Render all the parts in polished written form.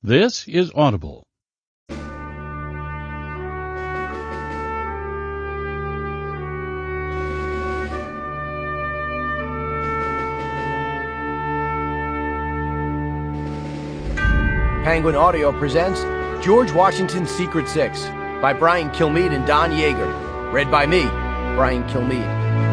This is Audible. Penguin Audio presents George Washington's Secret Six by Brian Kilmeade and Don Yeager. Read by me, Brian Kilmeade.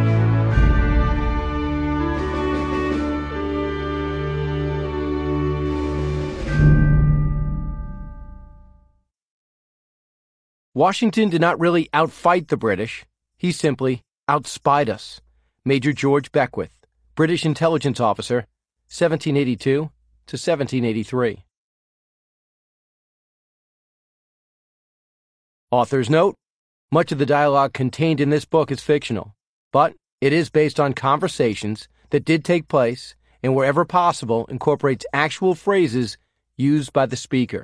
Washington did not really outfight the British. He simply outspied us. Major George Beckwith, British intelligence officer, 1782 to 1783. Author's note: much of the dialogue contained in this book is fictional, but it is based on conversations that did take place and wherever possible incorporates actual phrases used by the speaker.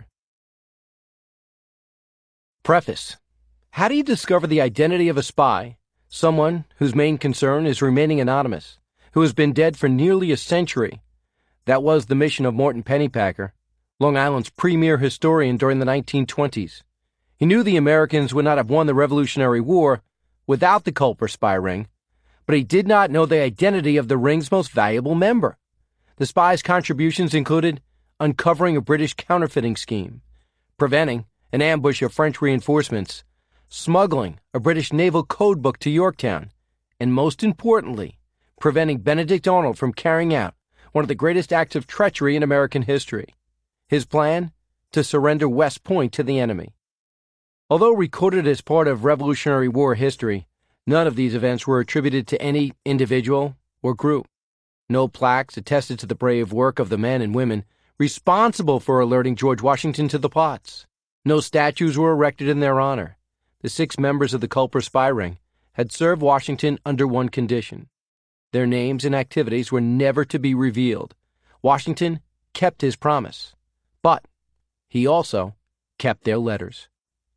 Preface. How do you discover the identity of a spy, someone whose main concern is remaining anonymous, who has been dead for nearly a century? That was the mission of Morton Pennypacker, Long Island's premier historian during the 1920s. He knew the Americans would not have won the Revolutionary War without the Culper spy ring, but he did not know the identity of the ring's most valuable member. The spy's contributions included uncovering a British counterfeiting scheme, preventing an ambush of French reinforcements, smuggling a British naval code book to Yorktown, and most importantly, preventing Benedict Arnold from carrying out one of the greatest acts of treachery in American history. His plan? To surrender West Point to the enemy. Although recorded as part of Revolutionary War history, none of these events were attributed to any individual or group. No plaques attested to the brave work of the men and women responsible for alerting George Washington to the plots. No statues were erected in their honor. The 6 members of the Culper spy ring had served Washington under one condition. Their names and activities were never to be revealed. Washington kept his promise, but he also kept their letters.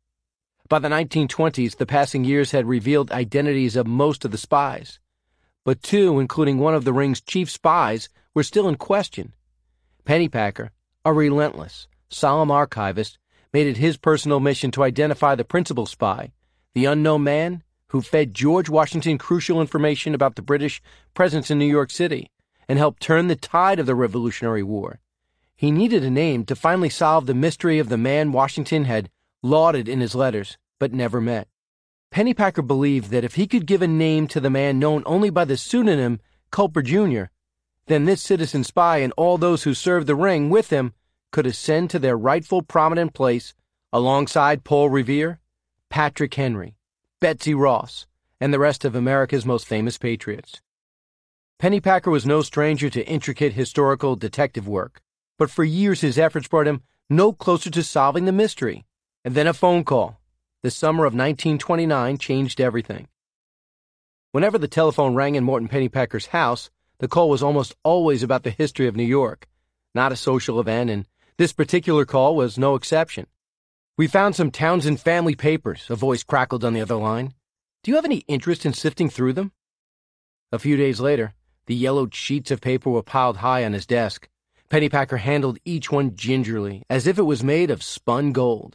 By the 1920s, the passing years had revealed identities of most of the spies, but 2, including one of the ring's chief spies, were still in question. Pennypacker, a relentless, solemn archivist, made it his personal mission to identify the principal spy, the unknown man who fed George Washington crucial information about the British presence in New York City and helped turn the tide of the Revolutionary War. He needed a name to finally solve the mystery of the man Washington had lauded in his letters, but never met. Pennypacker believed that if he could give a name to the man known only by the pseudonym Culper Jr., then this citizen spy and all those who served the ring with him could ascend to their rightful prominent place alongside Paul Revere, Patrick Henry, Betsy Ross, and the rest of America's most famous patriots. Pennypacker was no stranger to intricate historical detective work, but for years his efforts brought him no closer to solving the mystery. And then a phone call. The summer of 1929 changed everything. Whenever the telephone rang in Morton Pennypacker's house, the call was almost always about the history of New York, not a social event, and this particular call was no exception. "We found some Townsend family papers," a voice crackled on the other line. "Do you have any interest in sifting through them?" A few days later, the yellowed sheets of paper were piled high on his desk. Pennypacker handled each one gingerly, as if it was made of spun gold.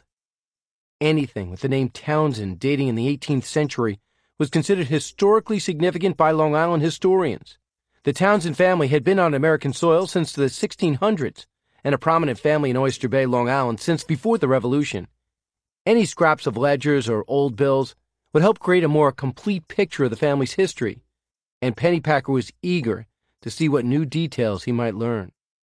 Anything with the name Townsend dating in the 18th century was considered historically significant by Long Island historians. The Townsend family had been on American soil since the 1600s, and a prominent family in Oyster Bay, Long Island, since before the Revolution. Any scraps of ledgers or old bills would help create a more complete picture of the family's history, and Pennypacker was eager to see what new details he might learn.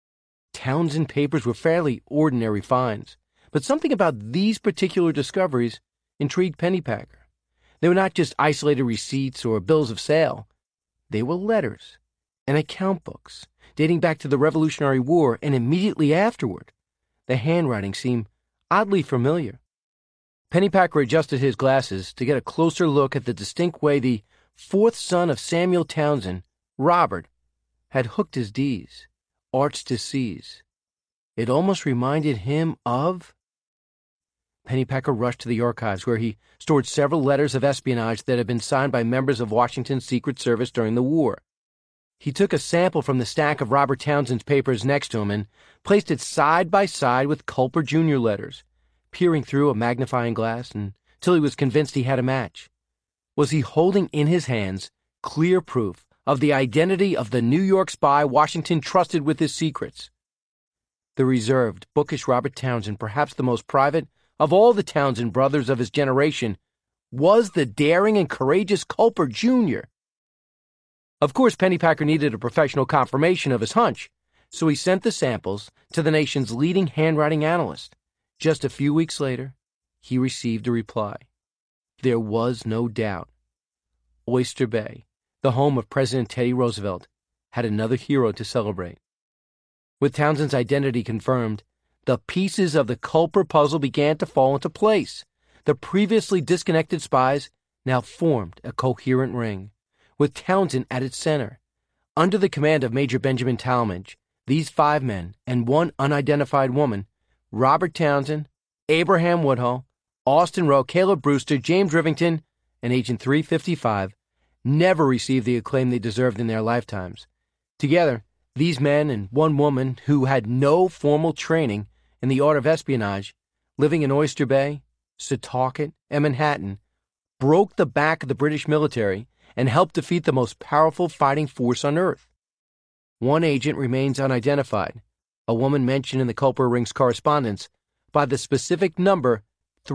Townsend papers were fairly ordinary finds, but something about these particular discoveries intrigued Pennypacker. They were not just isolated receipts or bills of sale. They were letters and account books dating back to the Revolutionary War and immediately afterward. The handwriting seemed oddly familiar. Pennypacker adjusted his glasses to get a closer look at the distinct way the 4th son of Samuel Townsend, Robert, had hooked his D's, arched his C's. It almost reminded him of... Pennypacker rushed to the archives, where he stored several letters of espionage that had been signed by members of Washington's Secret Service during the war. He took a sample from the stack of Robert Townsend's papers next to him and placed it side by side with Culper Jr. letters, peering through a magnifying glass until he was convinced he had a match. Was he holding in his hands clear proof of the identity of the New York spy Washington trusted with his secrets? The reserved, bookish Robert Townsend, perhaps the most private of all the Townsend brothers of his generation, was the daring and courageous Culper Jr. Of course, Pennypacker needed a professional confirmation of his hunch, so he sent the samples to the nation's leading handwriting analyst. Just a few weeks later, he received a reply. There was no doubt. Oyster Bay, the home of President Teddy Roosevelt, had another hero to celebrate. With Townsend's identity confirmed, the pieces of the Culper puzzle began to fall into place. The previously disconnected spies now formed a coherent ring, with Townsend at its center. Under the command of Major Benjamin Talmadge, these 5 men and one unidentified woman, Robert Townsend, Abraham Woodhull, Austin Rowe, Caleb Brewster, James Rivington, and Agent 355, never received the acclaim they deserved in their lifetimes. Together, these men and one woman who had no formal training in the art of espionage, living in Oyster Bay, Setauket, and Manhattan, broke the back of the British military and helped defeat the most powerful fighting force on Earth. One agent remains unidentified, a woman mentioned in the Culper Ring's correspondence by the specific number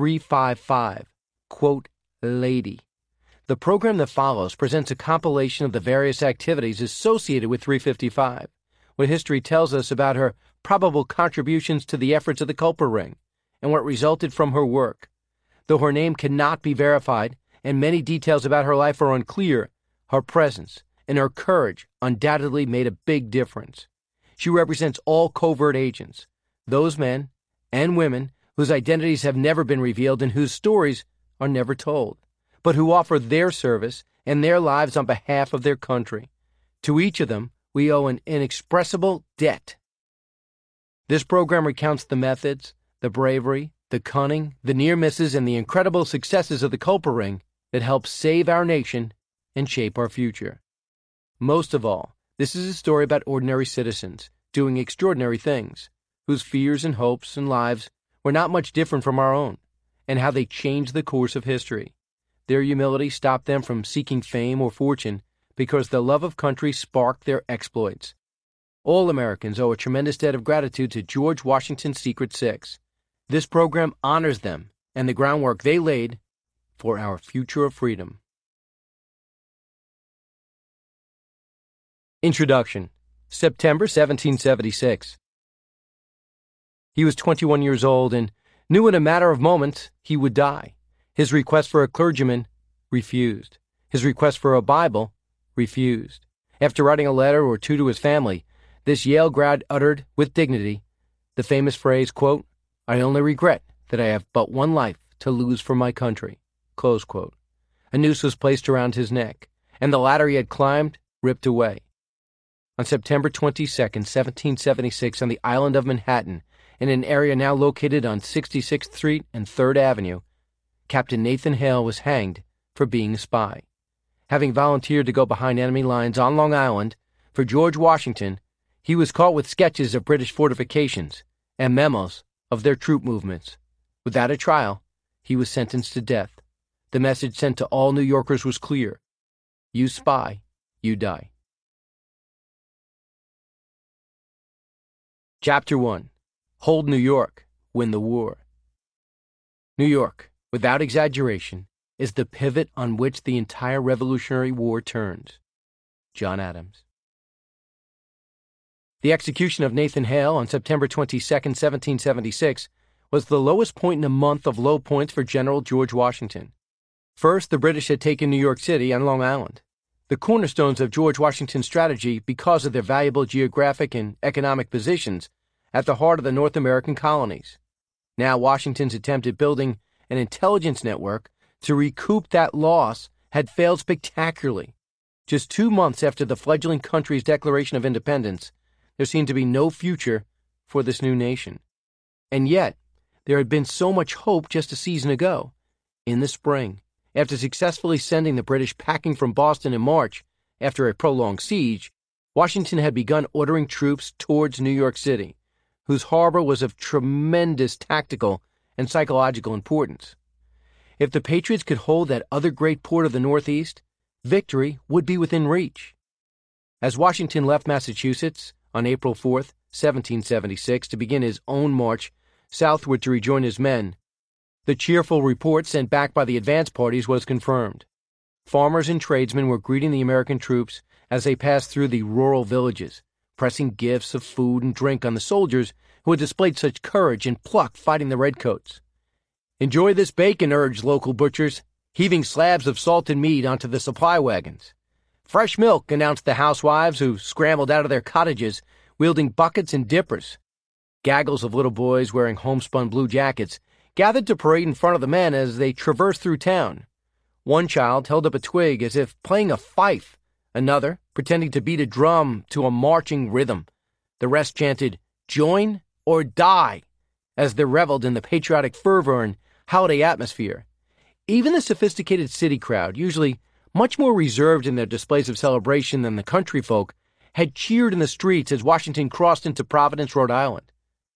355, quote, lady. The program that follows presents a compilation of the various activities associated with 355, what history tells us about her probable contributions to the efforts of the Culper Ring, and what resulted from her work. Though her name cannot be verified, and many details about her life are unclear, her presence and her courage undoubtedly made a big difference. She represents all covert agents, those men and women whose identities have never been revealed and whose stories are never told, but who offer their service and their lives on behalf of their country. To each of them, we owe an inexpressible debt. This program recounts the methods, the bravery, the cunning, the near misses, and the incredible successes of the Culper Ring that helped save our nation and shape our future. Most of all, this is a story about ordinary citizens doing extraordinary things, whose fears and hopes and lives were not much different from our own, and how they changed the course of history. Their humility stopped them from seeking fame or fortune because the love of country sparked their exploits. All Americans owe a tremendous debt of gratitude to George Washington's Secret Six. This program honors them and the groundwork they laid for our future of freedom. Introduction. September 1776. He was 21 years old and knew in a matter of moments he would die. His request for a clergyman, refused. His request for a Bible, refused. After writing a letter or two to his family, this Yale grad uttered with dignity the famous phrase, quote, I only regret that I have but one life to lose for my country, close quote. A noose was placed around his neck, and the ladder he had climbed ripped away. On September 22, 1776, on the island of Manhattan, in an area now located on 66th Street and 3rd Avenue, Captain Nathan Hale was hanged for being a spy. Having volunteered to go behind enemy lines on Long Island for George Washington, he was caught with sketches of British fortifications and memos of their troop movements. Without a trial, he was sentenced to death. The message sent to all New Yorkers was clear. You spy, you die. Chapter 1. Hold New York, win the war. New York, without exaggeration, is the pivot on which the entire Revolutionary War turns. John Adams. The execution of Nathan Hale on September 22, 1776, was the lowest point in a month of low points for General George Washington. First, the British had taken New York City and Long Island, the cornerstones of George Washington's strategy because of their valuable geographic and economic positions at the heart of the North American colonies. Now, Washington's attempt at building an intelligence network to recoup that loss had failed spectacularly. Just 2 months after the fledgling country's declaration of independence, there seemed to be no future for this new nation. And yet, there had been so much hope just a season ago. In the spring, after successfully sending the British packing from Boston in March after a prolonged siege, Washington had begun ordering troops towards New York City, whose harbor was of tremendous tactical and psychological importance. If the Patriots could hold that other great port of the Northeast, victory would be within reach. As Washington left Massachusetts on April 4th, 1776, to begin his own march southward to rejoin his men, the cheerful report sent back by the advance parties was confirmed. Farmers and tradesmen were greeting the American troops as they passed through the rural villages, pressing gifts of food and drink on the soldiers who had displayed such courage and pluck fighting the redcoats. "Enjoy this bacon," urged local butchers, heaving slabs of salted meat onto the supply wagons. "Fresh milk," announced the housewives who scrambled out of their cottages, wielding buckets and dippers. Gaggles of little boys wearing homespun blue jackets gathered to parade in front of the men as they traversed through town. One child held up a twig as if playing a fife, another pretending to beat a drum to a marching rhythm. The rest chanted, "Join or die," as they reveled in the patriotic fervor and holiday atmosphere. Even the sophisticated city crowd, usually much more reserved in their displays of celebration than the country folk, had cheered in the streets as Washington crossed into Providence, Rhode Island.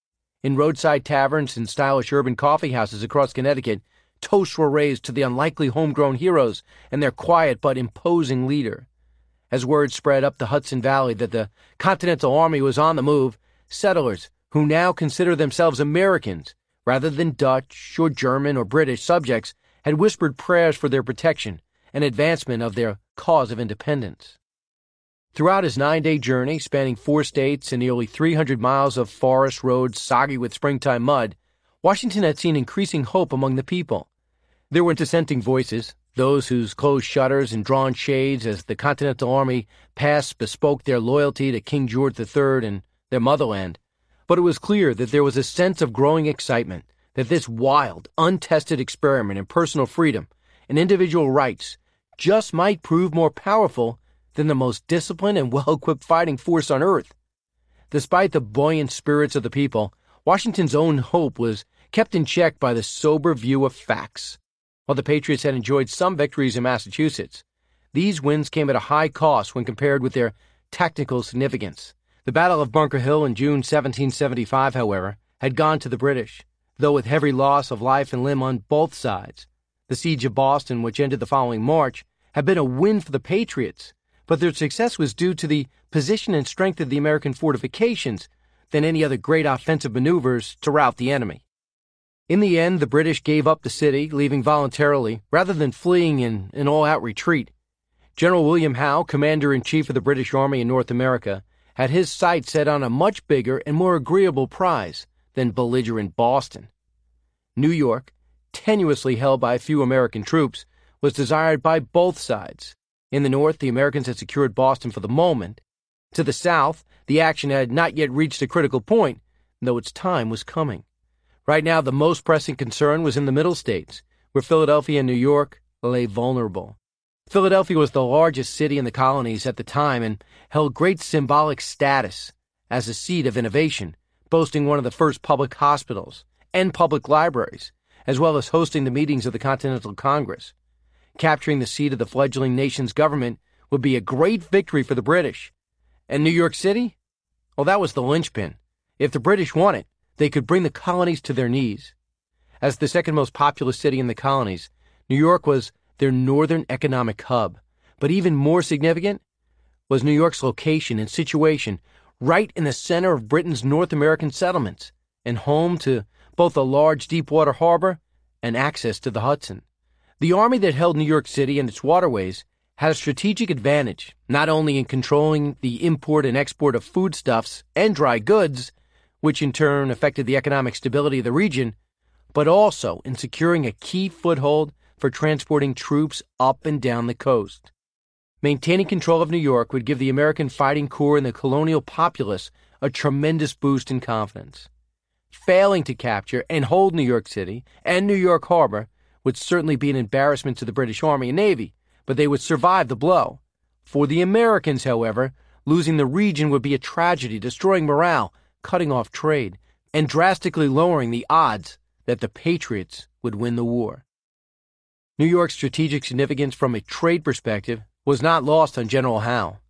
In roadside taverns and stylish urban coffee houses across Connecticut, toasts were raised to the unlikely homegrown heroes and their quiet but imposing leader. As word spread up the Hudson Valley that the Continental Army was on the move, settlers, who now consider themselves Americans rather than Dutch or German or British subjects, had whispered prayers for their protection and advancement of their cause of independence. Throughout his 9-day journey, spanning 4 states and nearly 300 miles of forest roads soggy with springtime mud, Washington had seen increasing hope among the people. There were dissenting voices, those whose closed shutters and drawn shades as the Continental Army passed bespoke their loyalty to King George III and their motherland. But it was clear that there was a sense of growing excitement that this wild, untested experiment in personal freedom and individual rights just might prove more powerful than the most disciplined and well-equipped fighting force on earth. Despite the buoyant spirits of the people, Washington's own hope was kept in check by the sober view of facts. While the Patriots had enjoyed some victories in Massachusetts, these wins came at a high cost when compared with their tactical significance. The Battle of Bunker Hill in June 1775, however, had gone to the British, though with heavy loss of life and limb on both sides. The siege of Boston, which ended the following March, had been a win for the Patriots, but their success was due to the position and strength of the American fortifications than any other great offensive maneuvers to rout the enemy. In the end, the British gave up the city, leaving voluntarily, rather than fleeing in an all-out retreat. General William Howe, Commander-in-Chief of the British Army in North America, had his sights set on a much bigger and more agreeable prize than belligerent Boston. New York, tenuously held by a few American troops, was desired by both sides. In the north, the Americans had secured Boston for the moment. To the south, the action had not yet reached a critical point, though its time was coming. Right now, the most pressing concern was in the middle states, where Philadelphia and New York lay vulnerable. Philadelphia was the largest city in the colonies at the time and held great symbolic status as a seat of innovation, boasting one of the first public hospitals and public libraries, as well as hosting the meetings of the Continental Congress. Capturing the seat of the fledgling nation's government would be a great victory for the British. And New York City? Well, that was the linchpin. If the British won it, they could bring the colonies to their knees. As the second most populous city in the colonies, New York was their northern economic hub. But even more significant was New York's location and situation right in the center of Britain's North American settlements and home to both a large deep-water harbor and access to the Hudson. The army that held New York City and its waterways had a strategic advantage, not only in controlling the import and export of foodstuffs and dry goods, which in turn affected the economic stability of the region, but also in securing a key foothold for transporting troops up and down the coast. Maintaining control of New York would give the American Fighting Corps and the colonial populace a tremendous boost in confidence. Failing to capture and hold New York City and New York Harbor would certainly be an embarrassment to the British Army and Navy, but they would survive the blow. For the Americans, however, losing the region would be a tragedy, destroying morale, cutting off trade, and drastically lowering the odds that the Patriots would win the war. New York's strategic significance from a trade perspective was not lost on General Howe.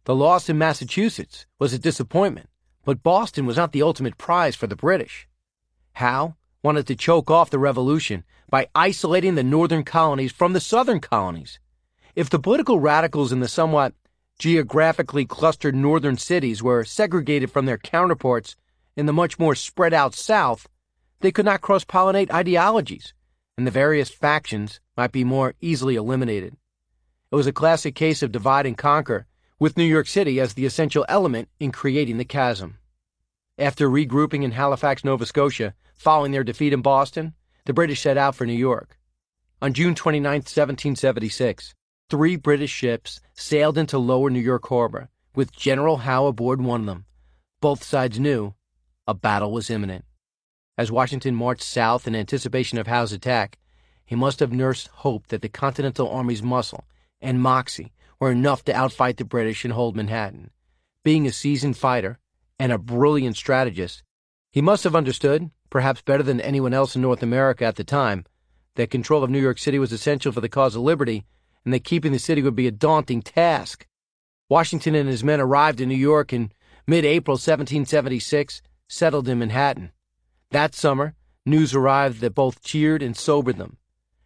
The loss in Massachusetts was a disappointment, but Boston was not the ultimate prize for the British. Howe wanted to choke off the revolution by isolating the northern colonies from the southern colonies. If the political radicals in the somewhat geographically clustered northern cities were segregated from their counterparts in the much more spread-out South, they could not cross-pollinate ideologies, and the various factions might be more easily eliminated. It was a classic case of divide and conquer, with New York City as the essential element in creating the chasm. After regrouping in Halifax, Nova Scotia, following their defeat in Boston, the British set out for New York. On June 29, 1776, 3 British ships sailed into Lower New York Harbor, with General Howe aboard one of them. Both sides knew a battle was imminent. As Washington marched south in anticipation of Howe's attack, he must have nursed hope that the Continental Army's muscle and moxie were enough to outfight the British and hold Manhattan. Being a seasoned fighter and a brilliant strategist, he must have understood, perhaps better than anyone else in North America at the time, that control of New York City was essential for the cause of liberty, and that keeping the city would be a daunting task. Washington and his men arrived in New York in mid-April 1776, settled in Manhattan. That summer, news arrived that both cheered and sobered them.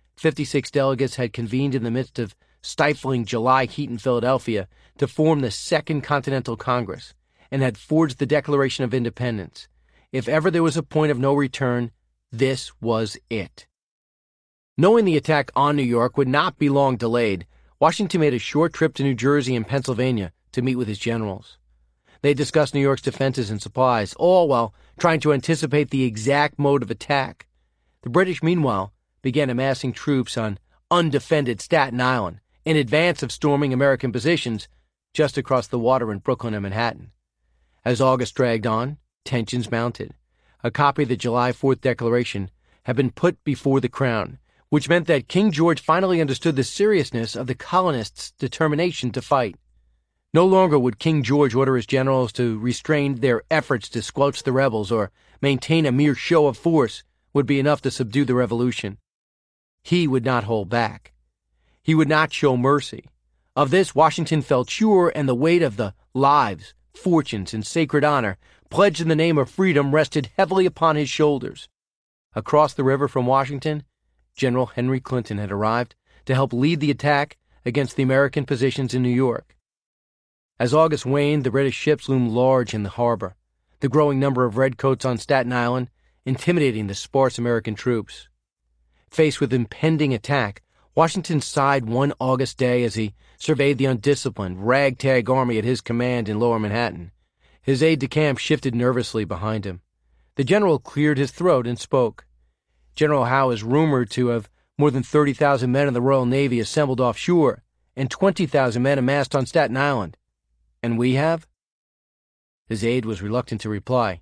56 delegates had convened in the midst of stifling July heat in Philadelphia to form the Second Continental Congress, and had forged the Declaration of Independence. If ever there was a point of no return, this was it. Knowing the attack on New York would not be long delayed, Washington made a short trip to New Jersey and Pennsylvania to meet with his generals. They discussed New York's defenses and supplies, all while trying to anticipate the exact mode of attack. The British, meanwhile, began amassing troops on undefended Staten Island in advance of storming American positions just across the water in Brooklyn and Manhattan. As August dragged on, tensions mounted. A copy of the July 4th Declaration had been put before the Crown, which meant that King George finally understood the seriousness of the colonists' determination to fight. No longer would King George order his generals to restrain their efforts to squelch the rebels or maintain a mere show of force would be enough to subdue the revolution. He would not hold back. He would not show mercy. Of this Washington felt sure, and the weight of the lives, fortunes, and sacred honor pledged in the name of freedom rested heavily upon his shoulders. Across the river from Washington, General Henry Clinton had arrived to help lead the attack against the American positions in New York. As August waned, the British ships loomed large in the harbor, the growing number of redcoats on Staten Island intimidating the sparse American troops. Faced with impending attack, Washington sighed one August day as he surveyed the undisciplined, ragtag army at his command in Lower Manhattan. His aide-de-camp shifted nervously behind him. The general cleared his throat and spoke. General Howe is rumored to have more than 30,000 men of the Royal Navy assembled offshore and 20,000 men amassed on Staten Island. And we have? His aide was reluctant to reply.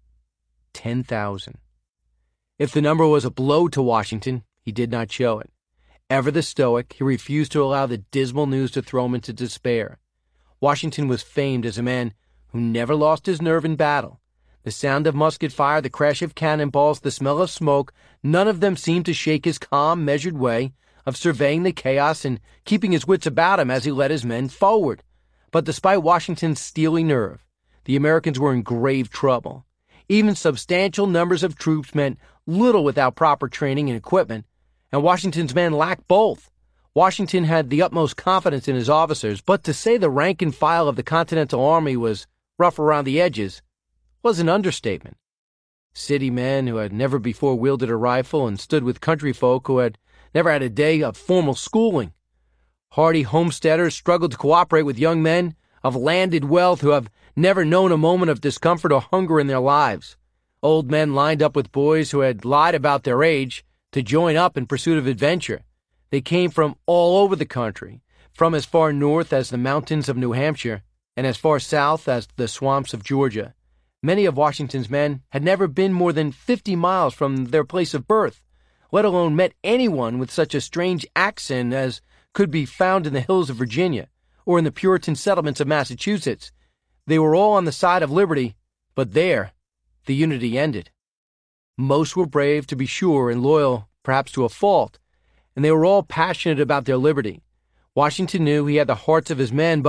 10,000. If the number was a blow to Washington, he did not show it. Ever the stoic, he refused to allow the dismal news to throw him into despair. Washington was famed as a man who never lost his nerve in battle. The sound of musket fire, the crash of cannonballs, the smell of smoke, none of them seemed to shake his calm, measured way of surveying the chaos and keeping his wits about him as he led his men forward. But despite Washington's steely nerve, the Americans were in grave trouble. Even substantial numbers of troops meant little without proper training and equipment, and Washington's men lacked both. Washington had the utmost confidence in his officers, but to say the rank and file of the Continental Army was rough around the edges was an understatement. City men who had never before wielded a rifle and stood with country folk who had never had a day of formal schooling. Hardy homesteaders struggled to cooperate with young men of landed wealth who have never known a moment of discomfort or hunger in their lives. Old men lined up with boys who had lied about their age to join up in pursuit of adventure. They came from all over the country, from as far north as the mountains of New Hampshire and as far south as the swamps of Georgia. Many of Washington's men had never been more than 50 miles from their place of birth, let alone met anyone with such a strange accent as could be found in the hills of Virginia or in the Puritan settlements of Massachusetts. They were all on the side of liberty, but there the unity ended. Most were brave, to be sure, and loyal, perhaps to a fault, and they were all passionate about their liberty. Washington knew he had the hearts of his men, but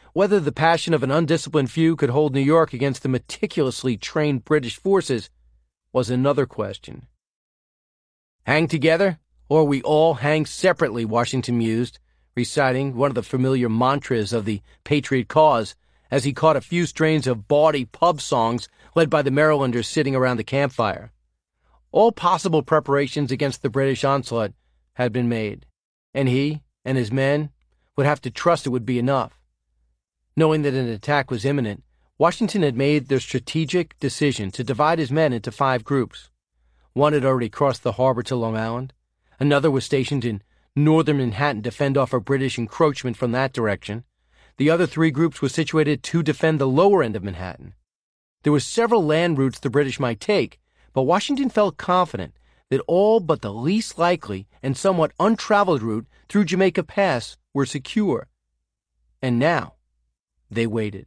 Whether the passion of an undisciplined few could hold New York against the meticulously trained British forces was another question. Hang together, or we all hang separately, Washington mused, reciting one of the familiar mantras of the Patriot cause as he caught a few strains of bawdy pub songs led by the Marylanders sitting around the campfire. All possible preparations against the British onslaught had been made, and he and his men would have to trust it would be enough. Knowing that an attack was imminent, Washington had made the strategic decision to divide his men into 5 groups. One had already crossed the harbor to Long Island. Another was stationed in northern Manhattan to fend off a British encroachment from that direction. The other 3 groups were situated to defend the lower end of Manhattan. There were several land routes the British might take, but Washington felt confident that all but the least likely and somewhat untraveled route through Jamaica Pass were secure. And now, they waited.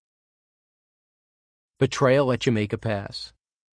Betrayal at Jamaica Pass.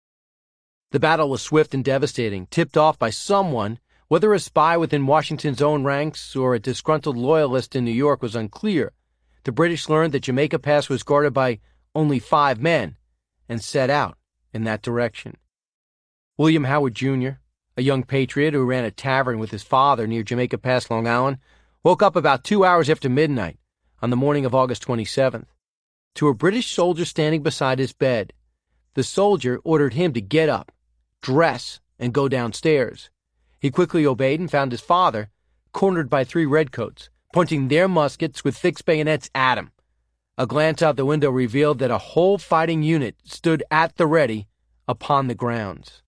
The battle was swift and devastating, tipped off by someone. Whether a spy within Washington's own ranks or a disgruntled loyalist in New York was unclear. The British learned that Jamaica Pass was guarded by only 5 men and set out in that direction. William Howard, Jr., a young patriot who ran a tavern with his father near Jamaica Pass, Long Island, woke up about 2 hours after midnight on the morning of August 27th to a British soldier standing beside his bed. The soldier ordered him to get up, dress, and go downstairs. He quickly obeyed and found his father cornered by 3 redcoats, pointing their muskets with fixed bayonets at him. A glance out the window revealed that a whole fighting unit stood at the ready upon the grounds.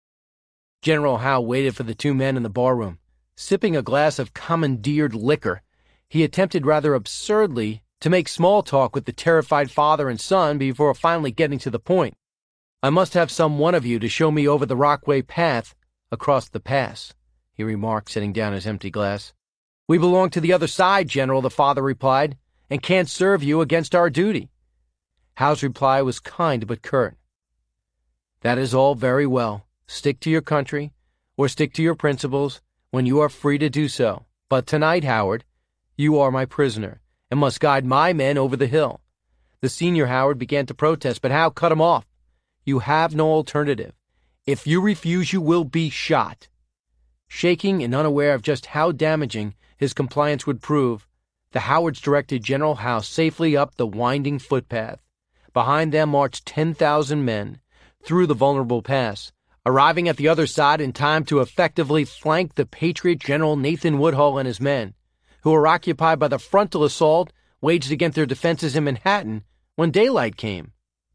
General Howe waited for the 2 men in the barroom. Sipping a glass of commandeered liquor, he attempted rather absurdly to make small talk with the terrified father and son before finally getting to the point. "I must have some one of you to show me over the Rockaway path across the pass," he remarked, setting down his empty glass. "We belong to the other side, General," the father replied, "and can't serve you against our duty." Howe's reply was kind but curt. "That is all very well. Stick to your country, or stick to your principles, when you are free to do so. But tonight, Howard, you are my prisoner, and must guide my men over the hill." The senior Howard began to protest, but Howe cut him off. "You have no alternative. If you refuse, you will be shot." Shaking and unaware of just how damaging his compliance would prove, the Howards directed General Howe safely up the winding footpath. Behind them marched 10,000 men through the vulnerable pass, arriving at the other side in time to effectively flank the Patriot General Nathan Woodhull and his men, who were occupied by the frontal assault waged against their defenses in Manhattan when daylight came.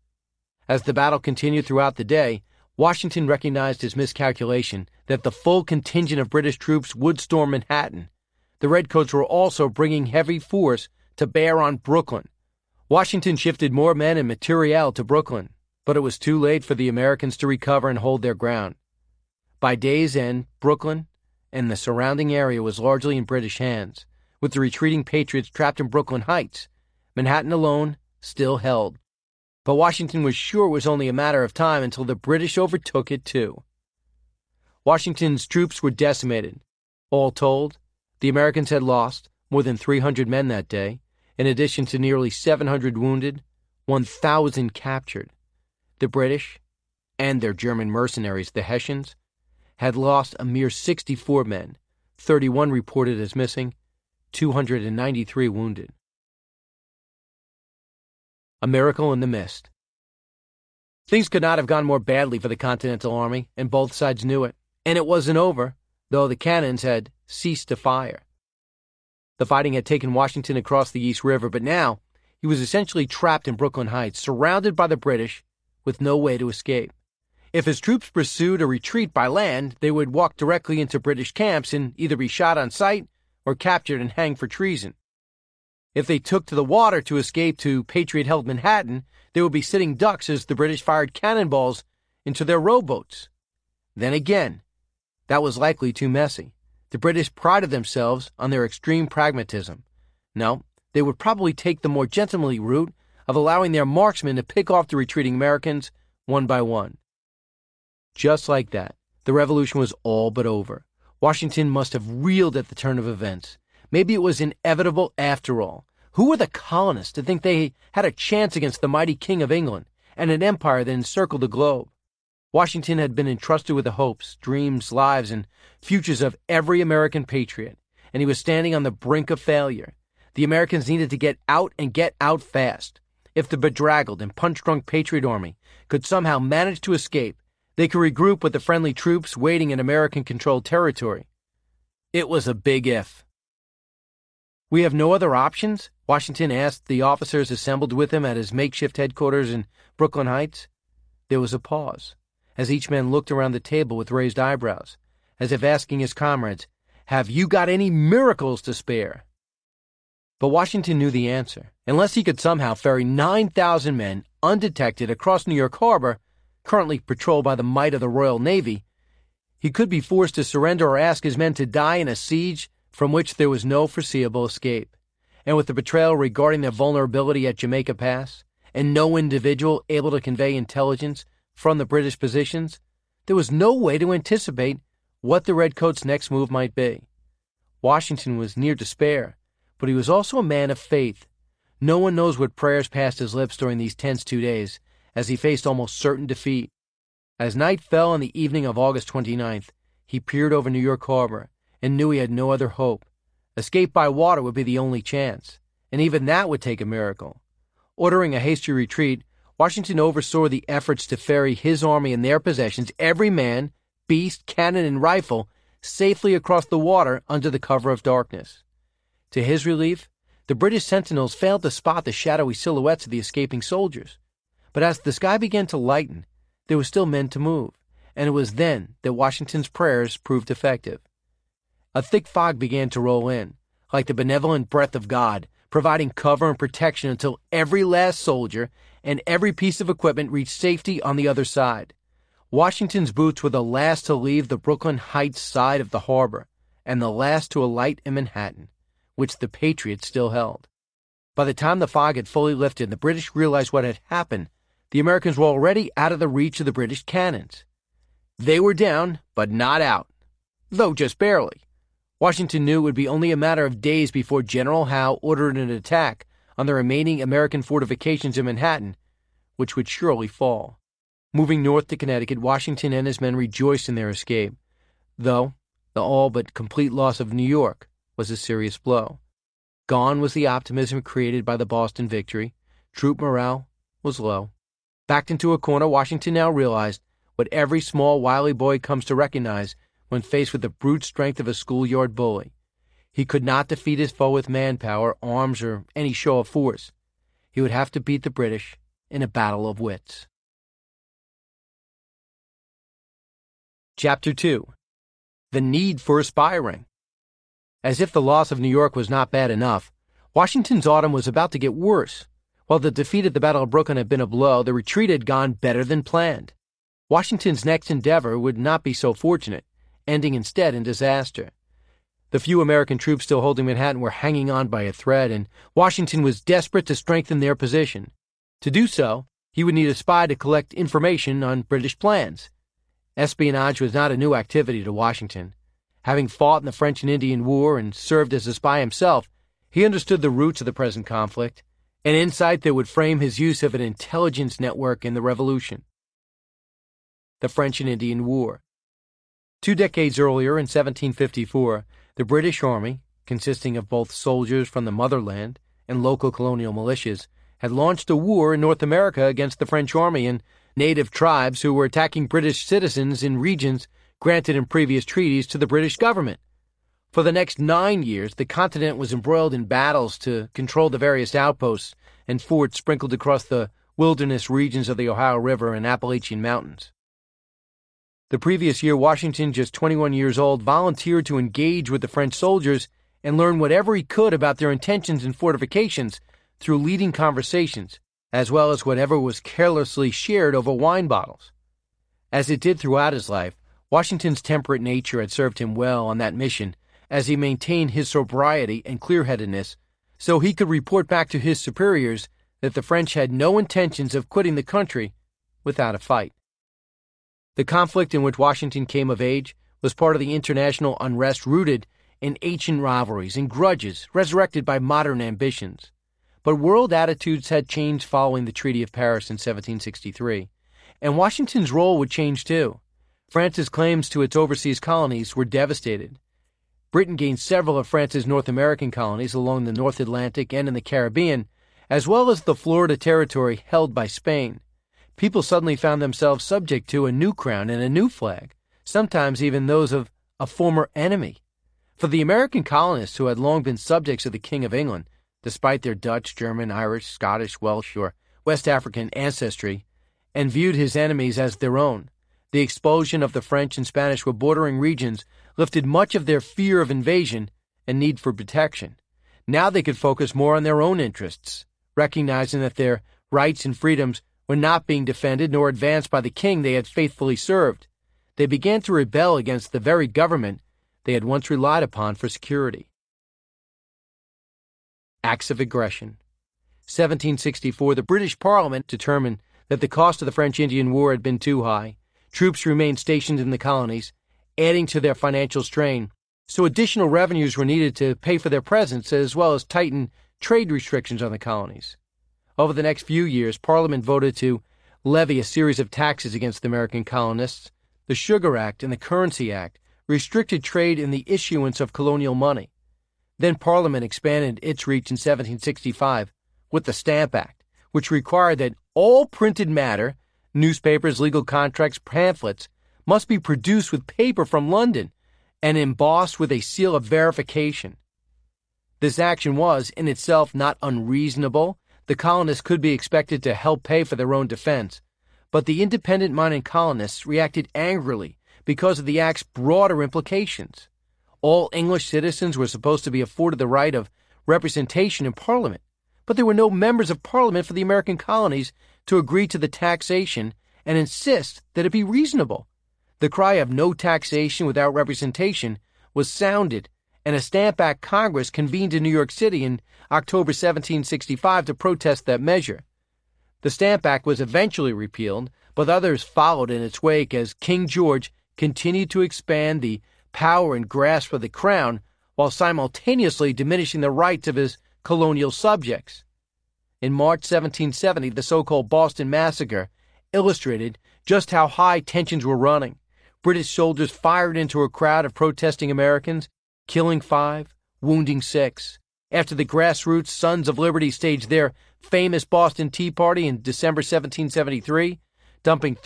As the battle continued throughout the day, Washington recognized his miscalculation that the full contingent of British troops would storm Manhattan. The Redcoats were also bringing heavy force to bear on Brooklyn. Washington shifted more men and materiel to Brooklyn, but it was too late for the Americans to recover and hold their ground. By day's end, Brooklyn and the surrounding area was largely in British hands, with the retreating Patriots trapped in Brooklyn Heights. Manhattan alone still held. But Washington was sure it was only a matter of time until the British overtook it too. Washington's troops were decimated. All told, the Americans had lost more than 300 men that day, in addition to nearly 700 wounded, 1,000 captured. The British, and their German mercenaries, the Hessians, had lost a mere 64 men, 31 reported as missing, 293 wounded. A miracle in the mist. Things could not have gone more badly for the Continental Army, and both sides knew it. And it wasn't over, though the cannons had ceased to fire. The fighting had taken Washington across the East River, but now he was essentially trapped in Brooklyn Heights, surrounded by the British, with no way to escape. If his troops pursued a retreat by land, they would walk directly into British camps and either be shot on sight or captured and hanged for treason. If they took to the water to escape to Patriot-held Manhattan, they would be sitting ducks as the British fired cannonballs into their rowboats. Then again, that was likely too messy. The British prided themselves on their extreme pragmatism. No, they would probably take the more gentlemanly route of allowing their marksmen to pick off the retreating Americans one by one. Just like that, the revolution was all but over. Washington must have reeled at the turn of events. Maybe it was inevitable after all. Who were the colonists to think they had a chance against the mighty King of England and an empire that encircled the globe? Washington had been entrusted with the hopes, dreams, lives, and futures of every American patriot, and he was standing on the brink of failure. The Americans needed to get out and get out fast. If the bedraggled and punch-drunk Patriot Army could somehow manage to escape, they could regroup with the friendly troops waiting in American-controlled territory. It was a big if. "We have no other options?" Washington asked the officers assembled with him at his makeshift headquarters in Brooklyn Heights. There was a pause, as each man looked around the table with raised eyebrows, as if asking his comrades, "Have you got any miracles to spare?" But Washington knew the answer. Unless he could somehow ferry 9,000 men undetected across New York Harbor, currently patrolled by the might of the Royal Navy, he could be forced to surrender or ask his men to die in a siege from which there was no foreseeable escape. And with the betrayal regarding their vulnerability at Jamaica Pass, and no individual able to convey intelligence from the British positions, there was no way to anticipate what the Redcoats' next move might be. Washington was near despair, but he was also a man of faith. No one knows what prayers passed his lips during these tense 2 days, as he faced almost certain defeat. As night fell on the evening of August 29th, he peered over New York Harbor and knew he had no other hope. Escape by water would be the only chance, and even that would take a miracle. Ordering a hasty retreat, Washington oversaw the efforts to ferry his army and their possessions, every man, beast, cannon, and rifle, safely across the water under the cover of darkness. To his relief, the British sentinels failed to spot the shadowy silhouettes of the escaping soldiers. But as the sky began to lighten, there were still men to move, and it was then that Washington's prayers proved effective. A thick fog began to roll in, like the benevolent breath of God, providing cover and protection until every last soldier and every piece of equipment reached safety on the other side. Washington's boots were the last to leave the Brooklyn Heights side of the harbor, and the last to alight in Manhattan, which the Patriots still held. By the time the fog had fully lifted and the British realized what had happened, the Americans were already out of the reach of the British cannons. They were down, but not out, though just barely. Washington knew it would be only a matter of days before General Howe ordered an attack on the remaining American fortifications in Manhattan, which would surely fall. Moving north to Connecticut, Washington and his men rejoiced in their escape, though the all but complete loss of New York was a serious blow. Gone was the optimism created by the Boston victory. Troop morale was low. Backed into a corner, Washington now realized what every small, wily boy comes to recognize when faced with the brute strength of a schoolyard bully. He could not defeat his foe with manpower, arms, or any show of force. He would have to beat the British in a battle of wits. Chapter 2. The Need for a Spy Ring. As if the loss of New York was not bad enough, Washington's autumn was about to get worse. While the defeat at the Battle of Brooklyn had been a blow, the retreat had gone better than planned. Washington's next endeavor would not be so fortunate, ending instead in disaster. The few American troops still holding Manhattan were hanging on by a thread, and Washington was desperate to strengthen their position. To do so, he would need a spy to collect information on British plans. Espionage was not a new activity to Washington. Having fought in the French and Indian War and served as a spy himself, he understood the roots of the present conflict, an insight that would frame his use of an intelligence network in the Revolution. The French and Indian War. 2 decades earlier, in 1754, the British Army, consisting of both soldiers from the motherland and local colonial militias, had launched a war in North America against the French Army and native tribes who were attacking British citizens in regions granted in previous treaties to the British government. For the next 9 years, the continent was embroiled in battles to control the various outposts and forts sprinkled across the wilderness regions of the Ohio River and Appalachian Mountains. The previous year, Washington, just 21 years old, volunteered to engage with the French soldiers and learn whatever he could about their intentions and fortifications through leading conversations, as well as whatever was carelessly shared over wine bottles. As it did throughout his life, Washington's temperate nature had served him well on that mission, as he maintained his sobriety and clear-headedness, so he could report back to his superiors that the French had no intentions of quitting the country without a fight. The conflict in which Washington came of age was part of the international unrest rooted in ancient rivalries and grudges resurrected by modern ambitions. But world attitudes had changed following the Treaty of Paris in 1763, and Washington's role would change too. France's claims to its overseas colonies were devastated. Britain gained several of France's North American colonies along the North Atlantic and in the Caribbean, as well as the Florida territory held by Spain. People suddenly found themselves subject to a new crown and a new flag, sometimes even those of a former enemy. For the American colonists who had long been subjects of the King of England, despite their Dutch, German, Irish, Scottish, Welsh, or West African ancestry, and viewed his enemies as their own, the expulsion of the French and Spanish were bordering regions lifted much of their fear of invasion and need for protection. Now they could focus more on their own interests, recognizing that their rights and freedoms were not being defended nor advanced by the king they had faithfully served. They began to rebel against the very government they had once relied upon for security. Acts of aggression. 1764, the British Parliament determined that the cost of the French-Indian War had been too high. Troops remained stationed in the colonies, adding to their financial strain, so additional revenues were needed to pay for their presence as well as tighten trade restrictions on the colonies. Over the next few years, Parliament voted to levy a series of taxes against the American colonists. The Sugar Act and the Currency Act restricted trade in the issuance of colonial money. Then Parliament expanded its reach in 1765 with the Stamp Act, which required that all printed matter, newspapers, legal contracts, pamphlets, must be produced with paper from London and embossed with a seal of verification. This action was, in itself, not unreasonable. The colonists could be expected to help pay for their own defense, but the independent-minded colonists reacted angrily because of the act's broader implications. All English citizens were supposed to be afforded the right of representation in Parliament, but there were no members of Parliament for the American colonies to agree to the taxation and insist that it be reasonable. The cry of no taxation without representation was sounded, and a Stamp Act Congress convened in New York City in October 1765 to protest that measure. The Stamp Act was eventually repealed, but others followed in its wake as King George continued to expand the power and grasp of the crown while simultaneously diminishing the rights of his colonial subjects. In March 1770, the so-called Boston Massacre illustrated just how high tensions were running. British soldiers fired into a crowd of protesting Americans, killing 5, wounding 6. After the grassroots Sons of Liberty staged their famous Boston Tea Party in December 1773, dumping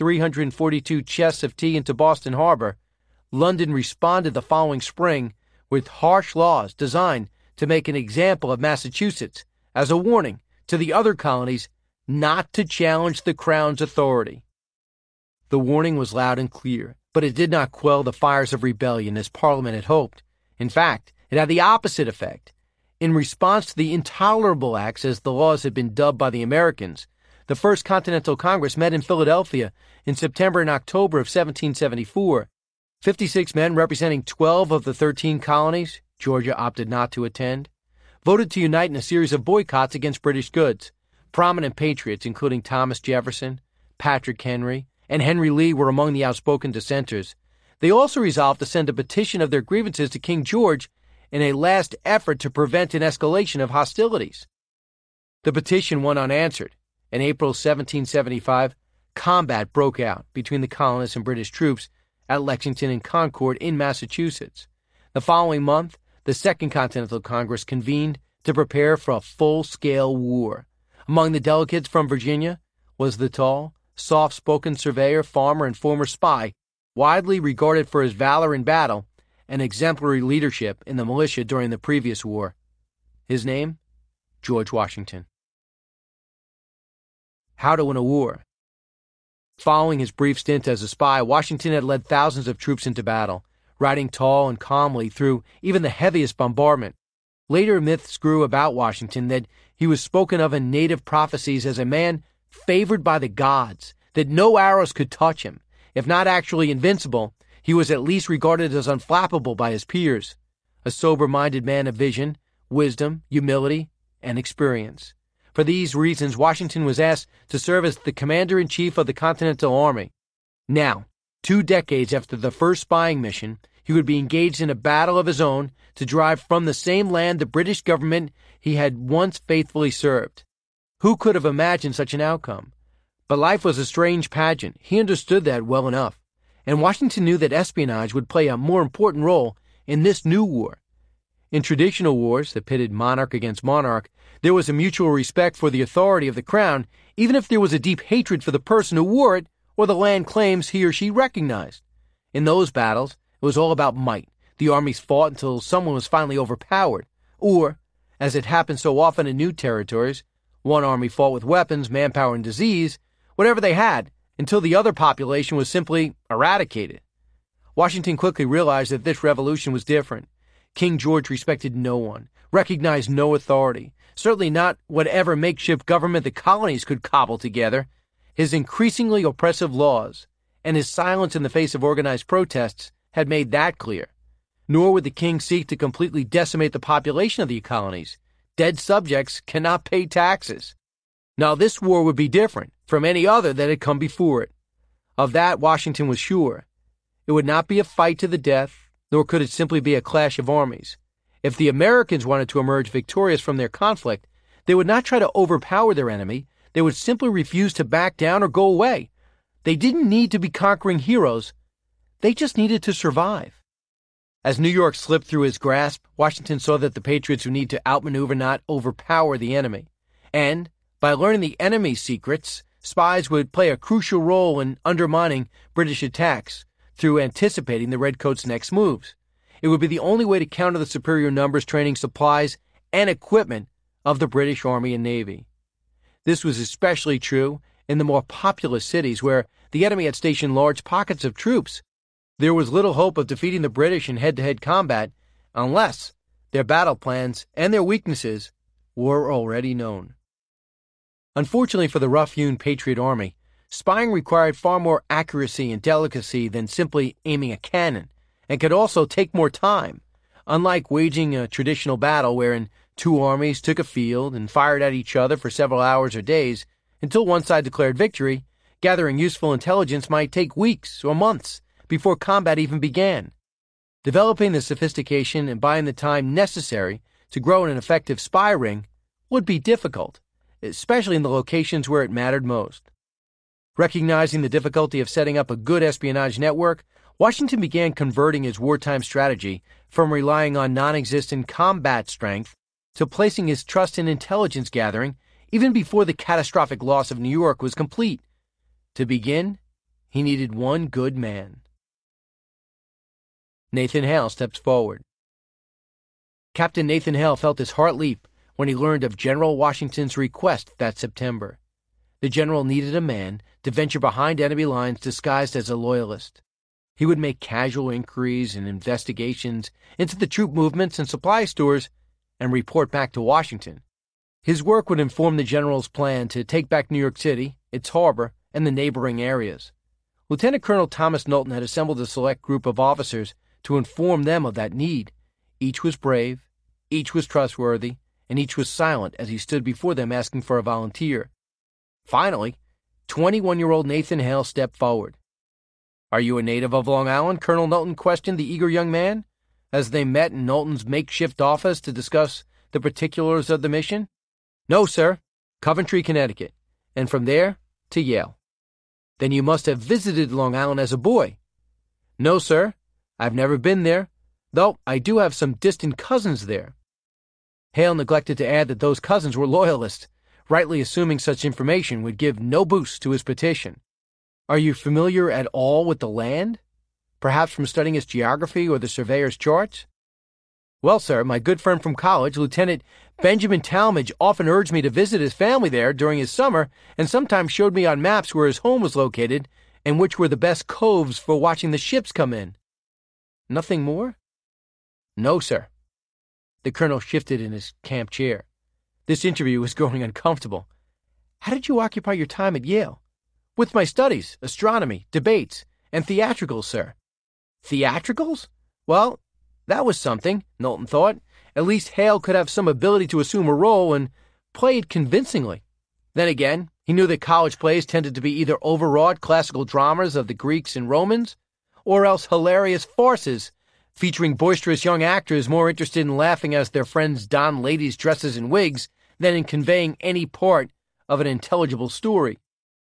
342 chests of tea into Boston Harbor, London responded the following spring with harsh laws designed to make an example of Massachusetts as a warning to the other colonies not to challenge the Crown's authority. The warning was loud and clear, but it did not quell the fires of rebellion as Parliament had hoped. In fact, it had the opposite effect. In response to the intolerable acts, as the laws had been dubbed by the Americans, the First Continental Congress met in Philadelphia in September and October of 1774. 56 men representing 12 of the 13 colonies, Georgia opted not to attend, voted to unite in a series of boycotts against British goods. Prominent patriots, including Thomas Jefferson, Patrick Henry, and Henry Lee, were among the outspoken dissenters. They also resolved to send a petition of their grievances to King George in a last effort to prevent an escalation of hostilities. The petition went unanswered. In April 1775, combat broke out between the colonists and British troops at Lexington and Concord in Massachusetts. The following month, the Second Continental Congress convened to prepare for a full-scale war. Among the delegates from Virginia was the tall, soft-spoken surveyor, farmer, and former spy, widely regarded for his valor in battle and exemplary leadership in the militia during the previous war. His name? George Washington. How to win a war. Following his brief stint as a spy, Washington had led thousands of troops into battle, riding tall and calmly through even the heaviest bombardment. Later myths grew about Washington that he was spoken of in native prophecies as a man favored by the gods, that no arrows could touch him. If not actually invincible, he was at least regarded as unflappable by his peers. A sober-minded man of vision, wisdom, humility, and experience. For these reasons, Washington was asked to serve as the commander-in-chief of the Continental Army. Now, 2 decades after the first spying mission, he would be engaged in a battle of his own to drive from the same land the British government he had once faithfully served. Who could have imagined such an outcome? But life was a strange pageant. He understood that well enough. And Washington knew that espionage would play a more important role in this new war. In traditional wars that pitted monarch against monarch, there was a mutual respect for the authority of the crown, even if there was a deep hatred for the person who wore it or the land claims he or she recognized. In those battles, it was all about might. The armies fought until someone was finally overpowered. Or, as it happened so often in new territories, one army fought with weapons, manpower, and disease, whatever they had, until the other population was simply eradicated. Washington quickly realized that this revolution was different. King George respected no one, recognized no authority, certainly not whatever makeshift government the colonies could cobble together. His increasingly oppressive laws and his silence in the face of organized protests had made that clear. Nor would the king seek to completely decimate the population of the colonies. Dead subjects cannot pay taxes. Now, this war would be different from any other that had come before it. Of that, Washington was sure. It would not be a fight to the death, nor could it simply be a clash of armies. If the Americans wanted to emerge victorious from their conflict, they would not try to overpower their enemy. They would simply refuse to back down or go away. They didn't need to be conquering heroes. They just needed to survive. As New York slipped through his grasp, Washington saw that the Patriots would need to outmaneuver, not overpower the enemy. And, by learning the enemy's secrets, spies would play a crucial role in undermining British attacks through anticipating the Redcoats' next moves. It would be the only way to counter the superior numbers, training, supplies, and equipment of the British Army and Navy. This was especially true in the more populous cities where the enemy had stationed large pockets of troops. There was little hope of defeating the British in head-to-head combat unless their battle plans and their weaknesses were already known. Unfortunately for the rough-hewn Patriot Army, spying required far more accuracy and delicacy than simply aiming a cannon, and could also take more time. Unlike waging a traditional battle wherein two armies took a field and fired at each other for several hours or days until one side declared victory, gathering useful intelligence might take weeks or months before combat even began. Developing the sophistication and buying the time necessary to grow an effective spy ring would be difficult, especially in the locations where it mattered most. Recognizing the difficulty of setting up a good espionage network, Washington began converting his wartime strategy from relying on non-existent combat strength to placing his trust in intelligence gathering even before the catastrophic loss of New York was complete. To begin, he needed one good man. Nathan Hale steps forward. Captain Nathan Hale felt his heart leap when he learned of General Washington's request that September. The general needed a man to venture behind enemy lines disguised as a loyalist. He would make casual inquiries and investigations into the troop movements and supply stores and report back to Washington. His work would inform the general's plan to take back New York City, its harbor, and the neighboring areas. Lieutenant Colonel Thomas Knowlton had assembled a select group of officers to inform them of that need. Each was brave, each was trustworthy, and each was silent as he stood before them asking for a volunteer. Finally, 21-year-old Nathan Hale stepped forward. "Are you a native of Long Island?" Colonel Knowlton questioned the eager young man as they met in Knowlton's makeshift office to discuss the particulars of the mission. "No, sir. Coventry, Connecticut, and from there to Yale." "Then you must have visited Long Island as a boy." "No, sir. I've never been there, though I do have some distant cousins there." Hale neglected to add that those cousins were loyalists, rightly assuming such information would give no boost to his petition. "Are you familiar at all with the land? Perhaps from studying its geography or the surveyor's charts?" "Well, sir, my good friend from college, Lieutenant Benjamin Talmadge, often urged me to visit his family there during his summer and sometimes showed me on maps where his home was located and which were the best coves for watching the ships come in." "Nothing more?" "No, sir." The colonel shifted in his camp chair. This interview was growing uncomfortable. "How did you occupy your time at Yale?" "With my studies, astronomy, debates, and theatricals, sir." "Theatricals? Well, that was something," Knowlton thought. At least Hale could have some ability to assume a role and play it convincingly. Then again, he knew that college plays tended to be either overwrought classical dramas of the Greeks and Romans, or else hilarious farces featuring boisterous young actors more interested in laughing as their friends don ladies' dresses and wigs than in conveying any part of an intelligible story.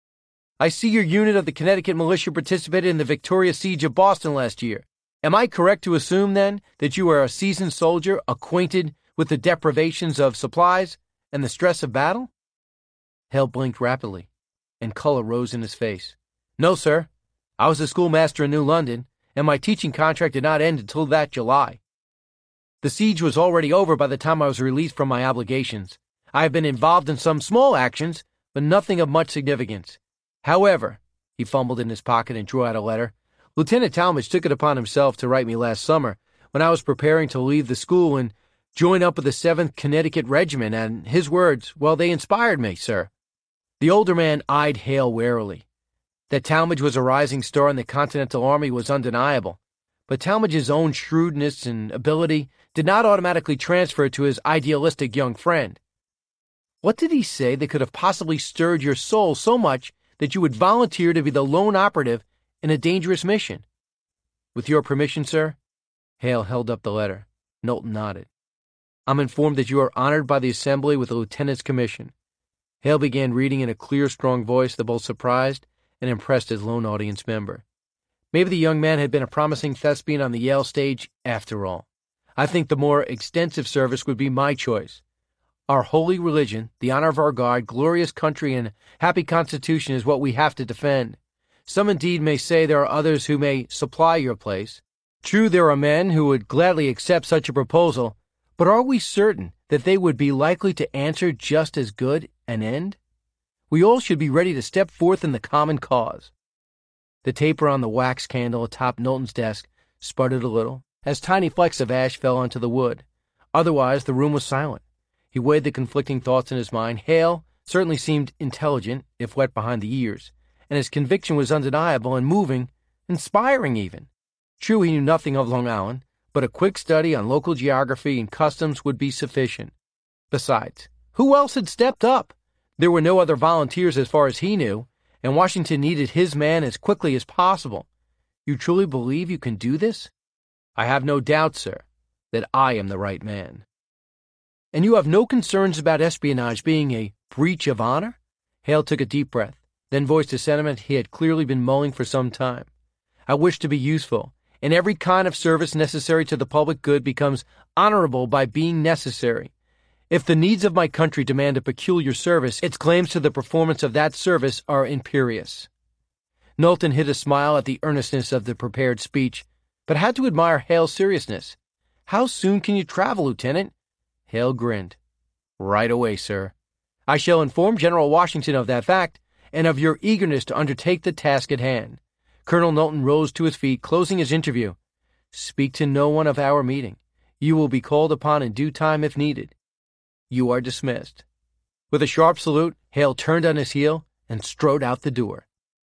I see your unit of the Connecticut militia participated in the victorious siege of Boston last year. Am I correct to assume, then, that you are a seasoned soldier acquainted with the deprivations of supplies and the stress of battle? Hale blinked rapidly, and color rose in his face. No, sir. I was a schoolmaster in New London, and my teaching contract did not end until that July. The siege was already over by the time I was released from my obligations. I have been involved in some small actions, but nothing of much significance. However, he fumbled in his pocket and drew out a letter. Lieutenant Talmadge took it upon himself to write me last summer when I was preparing to leave the school and join up with the 7th Connecticut Regiment, and his words, well, they inspired me, sir. The older man eyed Hale warily. That Talmadge was a rising star in the Continental Army was undeniable, but Talmadge's own shrewdness and ability did not automatically transfer to his idealistic young friend. What did he say that could have possibly stirred your soul so much that you would volunteer to be the lone operative in a dangerous mission? With your permission, sir? Hale held up the letter. Knowlton nodded. I'm informed that you are honored by the Assembly with a lieutenant's commission. Hale began reading in a clear, strong voice that both surprised and impressed his lone audience member. Maybe the young man had been a promising thespian on the Yale stage after all. I think the more extensive service would be my choice. Our holy religion, the honor of our God, glorious country, and happy Constitution is what we have to defend. Some indeed may say there are others who may supply your place. True, there are men who would gladly accept such a proposal, but are we certain that they would be likely to answer just as good an end? We all should be ready to step forth in the common cause. The taper on the wax candle atop Knowlton's desk sputtered a little as tiny flecks of ash fell onto the wood. Otherwise, the room was silent. He weighed the conflicting thoughts in his mind. Hale certainly seemed intelligent, if wet behind the ears, and his conviction was undeniable and moving, inspiring even. True, he knew nothing of Long Island, but a quick study on local geography and customs would be sufficient. Besides, who else had stepped up? There were no other volunteers as far as he knew, and Washington needed his man as quickly as possible. You truly believe you can do this? I have no doubt, sir, that I am the right man. And you have no concerns about espionage being a breach of honor? Hale took a deep breath, then voiced a sentiment he had clearly been mulling for some time. I wish to be useful, and every kind of service necessary to the public good becomes honorable by being necessary. If the needs of my country demand a peculiar service, its claims to the performance of that service are imperious. Knowlton hid a smile at the earnestness of the prepared speech, but had to admire Hale's seriousness. How soon can you travel, Lieutenant? Hale grinned. Right away, sir. I shall inform General Washington of that fact, and of your eagerness to undertake the task at hand. Colonel Knowlton rose to his feet, closing his interview. Speak to no one of our meeting. You will be called upon in due time if needed. You are dismissed. With a sharp salute, Hale turned on his heel and strode out the door.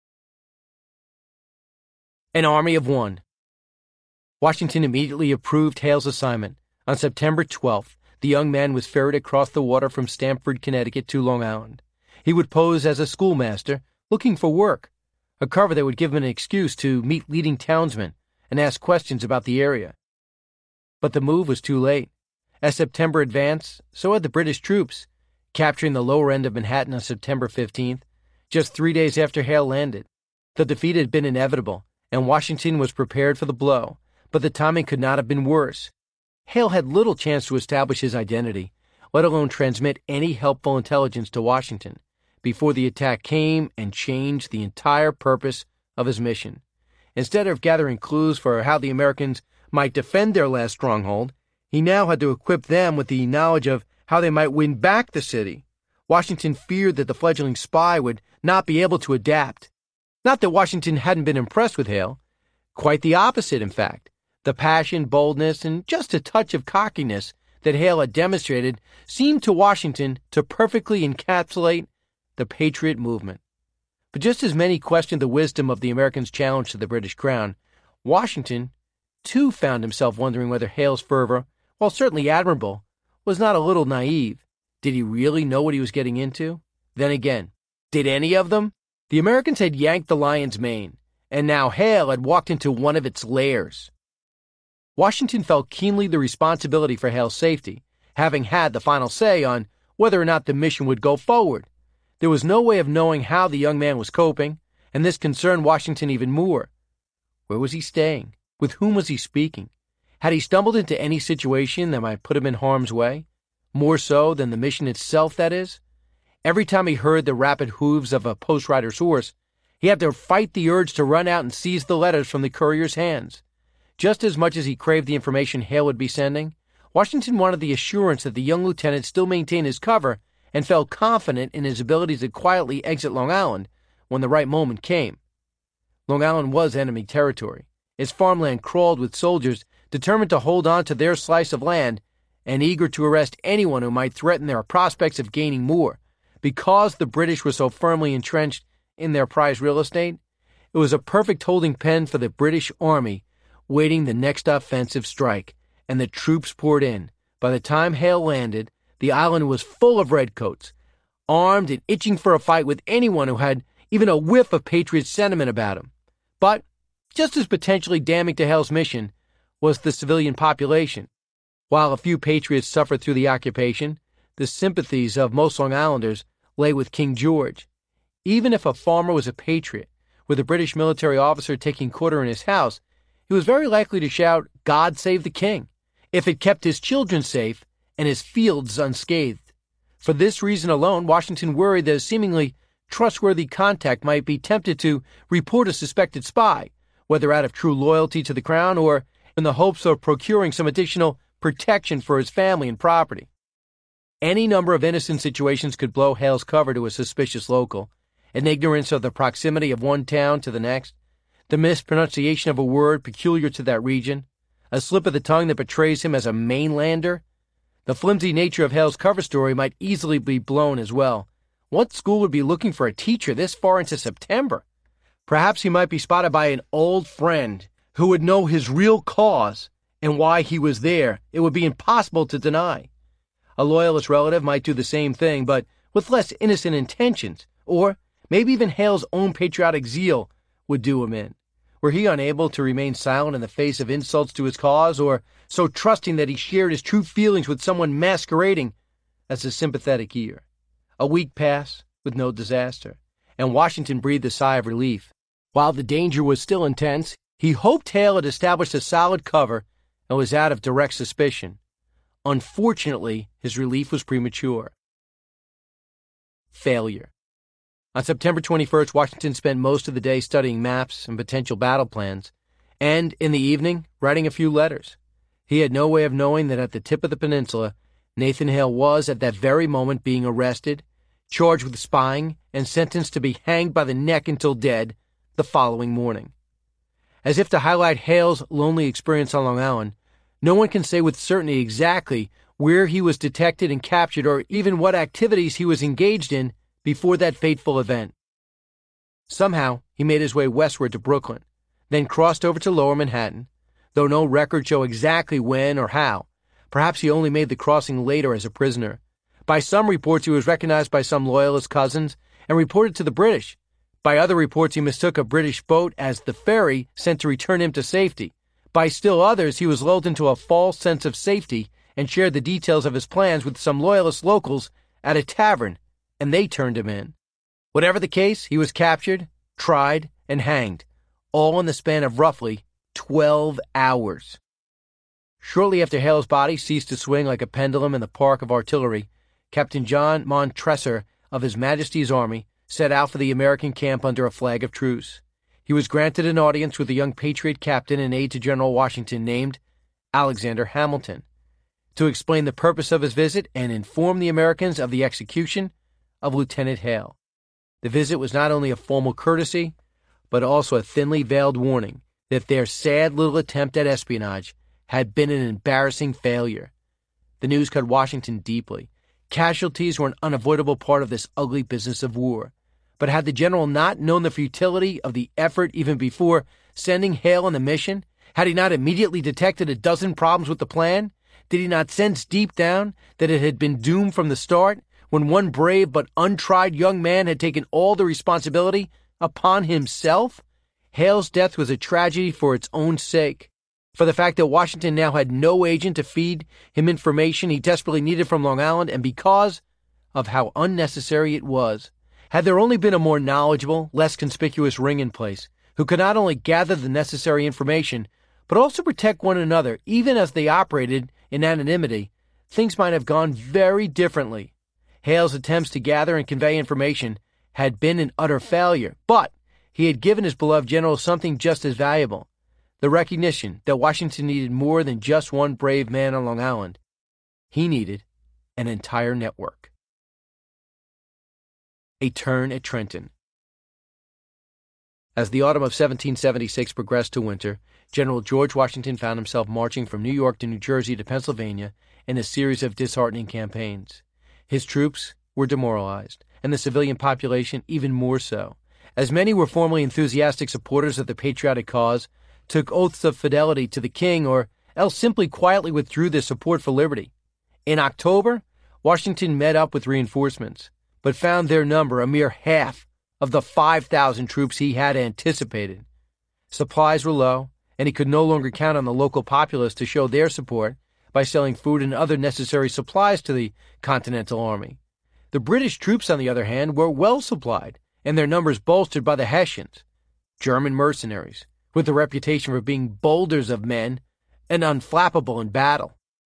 An army of one. Washington immediately approved Hale's assignment. On September 12th, the young man was ferried across the water from Stamford, Connecticut to Long Island. He would pose as a schoolmaster, looking for work, a cover that would give him an excuse to meet leading townsmen and ask questions about the area. But the move was too late. As September advanced, so had the British troops, capturing the lower end of Manhattan on September 15th, just 3 days after Hale landed. The defeat had been inevitable, and Washington was prepared for the blow, but the timing could not have been worse. Hale had little chance to establish his identity, let alone transmit any helpful intelligence to Washington, before the attack came and changed the entire purpose of his mission. Instead of gathering clues for how the Americans might defend their last stronghold, he now had to equip them with the knowledge of how they might win back the city. Washington feared that the fledgling spy would not be able to adapt. Not that Washington hadn't been impressed with Hale. Quite the opposite, in fact. The passion, boldness, and just a touch of cockiness that Hale had demonstrated seemed to Washington to perfectly encapsulate the Patriot movement. But just as many questioned the wisdom of the Americans' challenge to the British crown, Washington, too, found himself wondering whether Hale's fervor, while certainly admirable, was not a little naive. Did he really know what he was getting into? Then again, did any of them? The Americans had yanked the lion's mane, and now Hale had walked into one of its lairs. Washington felt keenly the responsibility for Hale's safety, having had the final say on whether or not the mission would go forward. There was no way of knowing how the young man was coping, and this concerned Washington even more. Where was he staying? With whom was he speaking? Had he stumbled into any situation that might put him in harm's way? More so than the mission itself, that is? Every time he heard the rapid hooves of a post-rider's horse, he had to fight the urge to run out and seize the letters from the courier's hands. Just as much as he craved the information Hale would be sending, Washington wanted the assurance that the young lieutenant still maintained his cover and felt confident in his ability to quietly exit Long Island when the right moment came. Long Island was enemy territory. Its farmland crawled with soldiers determined to hold on to their slice of land and eager to arrest anyone who might threaten their prospects of gaining more. Because the British were so firmly entrenched in their prized real estate, it was a perfect holding pen for the British Army, waiting the next offensive strike, and the troops poured in. By the time Hale landed, the island was full of redcoats, armed and itching for a fight with anyone who had even a whiff of patriot sentiment about him. But just as potentially damning to Hale's mission was the civilian population. While a few patriots suffered through the occupation, the sympathies of most Long Islanders lay with King George. Even if a farmer was a patriot, with a British military officer taking quarter in his house, he was very likely to shout, "God save the king," if it kept his children safe and his fields unscathed. For this reason alone, Washington worried that a seemingly trustworthy contact might be tempted to report a suspected spy, whether out of true loyalty to the crown or in the hopes of procuring some additional protection for his family and property. Any number of innocent situations could blow Hale's cover to a suspicious local. An ignorance of the proximity of one town to the next, the mispronunciation of a word peculiar to that region, a slip of the tongue that betrays him as a mainlander. The flimsy nature of Hale's cover story might easily be blown as well. What school would be looking for a teacher this far into September? Perhaps he might be spotted by an old friend who would know his real cause and why he was there. It would be impossible to deny. A loyalist relative might do the same thing, but with less innocent intentions, or maybe even Hale's own patriotic zeal would do him in. Were he unable to remain silent in the face of insults to his cause, or so trusting that he shared his true feelings with someone masquerading as a sympathetic ear? A week passed with no disaster, and Washington breathed a sigh of relief. While the danger was still intense, he hoped Hale had established a solid cover and was out of direct suspicion. Unfortunately, his relief was premature. Failure. On September 21st, Washington spent most of the day studying maps and potential battle plans, and in the evening, writing a few letters. He had no way of knowing that at the tip of the peninsula, Nathan Hale was at that very moment being arrested, charged with spying, and sentenced to be hanged by the neck until dead the following morning. As if to highlight Hale's lonely experience on Long Island, no one can say with certainty exactly where he was detected and captured or even what activities he was engaged in before that fateful event. Somehow, he made his way westward to Brooklyn, then crossed over to Lower Manhattan, though no records show exactly when or how. Perhaps he only made the crossing later as a prisoner. By some reports, he was recognized by some Loyalist cousins and reported to the British. By other reports, he mistook a British boat as the ferry sent to return him to safety. By still others, he was lulled into a false sense of safety and shared the details of his plans with some Loyalist locals at a tavern, and they turned him in. Whatever the case, he was captured, tried, and hanged, all in the span of roughly 12 hours. Shortly after Hale's body ceased to swing like a pendulum in the Park of Artillery, Captain John Montresor of His Majesty's Army set out for the American camp under a flag of truce. He was granted an audience with a young Patriot captain and aide to General Washington named Alexander Hamilton, to explain the purpose of his visit and inform the Americans of the execution of Lieutenant Hale. The visit was not only a formal courtesy, but also a thinly veiled warning that their sad little attempt at espionage had been an embarrassing failure. The news cut Washington deeply. Casualties were an unavoidable part of this ugly business of war. But had the general not known the futility of the effort even before sending Hale on the mission? Had he not immediately detected a dozen problems with the plan? Did he not sense deep down that it had been doomed from the start, when one brave but untried young man had taken all the responsibility upon himself? Hale's death was a tragedy for its own sake. for the fact that Washington now had no agent to feed him information he desperately needed from Long Island, and because of how unnecessary it was. Had there only been a more knowledgeable, less conspicuous ring in place, who could not only gather the necessary information, but also protect one another, even as they operated in anonymity, things might have gone very differently. Hale's attempts to gather and convey information had been an utter failure, but he had given his beloved general something just as valuable, the recognition that Washington needed more than just one brave man on Long Island. He needed an entire network. A turn at Trenton. As the autumn of 1776 progressed to winter, General George Washington found himself marching from New York to New Jersey to Pennsylvania in a series of disheartening campaigns. His troops were demoralized, and the civilian population even more so, as many were formerly enthusiastic supporters of the patriotic cause, took oaths of fidelity to the king, or else simply quietly withdrew their support for liberty. In October, Washington met up with reinforcements, but found their number a mere half of the 5,000 troops he had anticipated. Supplies were low, and he could no longer count on the local populace to show their support by selling food and other necessary supplies to the Continental Army. The British troops, on the other hand, were well supplied, and their numbers bolstered by the Hessians, German mercenaries, with a reputation for being boulders of men and unflappable in battle.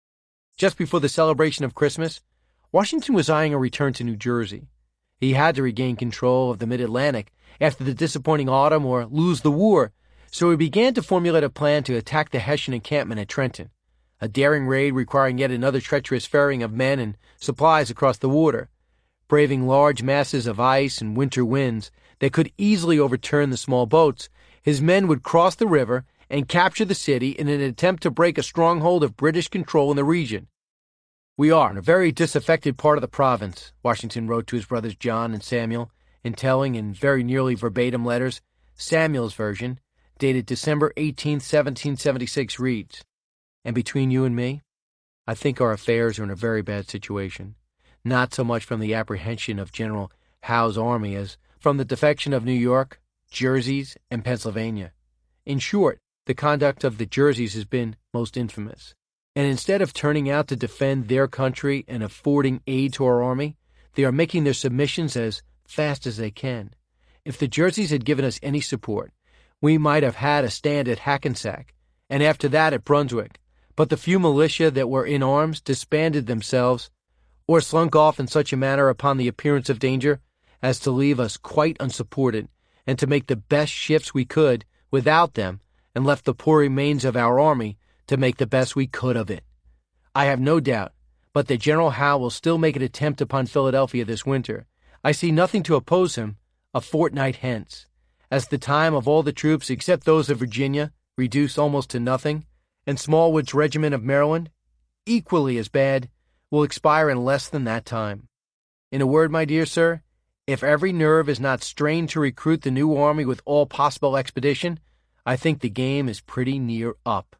Just before the celebration of Christmas, Washington was eyeing a return to New Jersey. He had to regain control of the mid-Atlantic after the disappointing autumn or lose the war, so he began to formulate a plan to attack the Hessian encampment at Trenton, a daring raid requiring yet another treacherous ferrying of men and supplies across the water. Braving large masses of ice and winter winds that could easily overturn the small boats, his men would cross the river and capture the city in an attempt to break a stronghold of British control in the region. "We are in a very disaffected part of the province," Washington wrote to his brothers John and Samuel, in telling in very nearly verbatim letters. Samuel's version, dated December 18, 1776, reads, "And between you and me, I think our affairs are in a very bad situation, not so much from the apprehension of General Howe's army as from the defection of New York, Jerseys, and Pennsylvania. In short, the conduct of the Jerseys has been most infamous, and instead of turning out to defend their country and affording aid to our army, they are making their submissions as fast as they can. If the Jerseys had given us any support, we might have had a stand at Hackensack, and after that at Brunswick, but the few militia that were in arms disbanded themselves, or slunk off in such a manner upon the appearance of danger as to leave us quite unsupported, and to make the best shifts we could without them, and left the poor remains of our army to make the best we could of it. I have no doubt but that General Howe will still make an attempt upon Philadelphia this winter. I see nothing to oppose him a fortnight hence, as the time of all the troops except those of Virginia, reduced almost to nothing, and Smallwood's regiment of Maryland, equally as bad, will expire in less than that time. In a word, my dear sir, if every nerve is not strained to recruit the new army with all possible expedition, I think the game is pretty near up.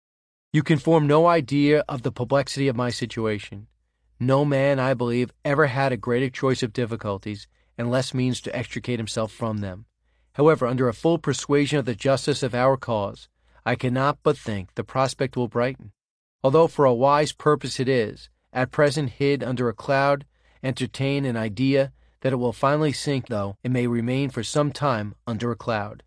You can form no idea of the perplexity of my situation. No man, I believe, ever had a greater choice of difficulties and less means to extricate himself from them. However, under a full persuasion of the justice of our cause, I cannot but think the prospect will brighten, although for a wise purpose it is, at present hid under a cloud, entertain an idea that it will finally sink, though it may remain for some time under a cloud."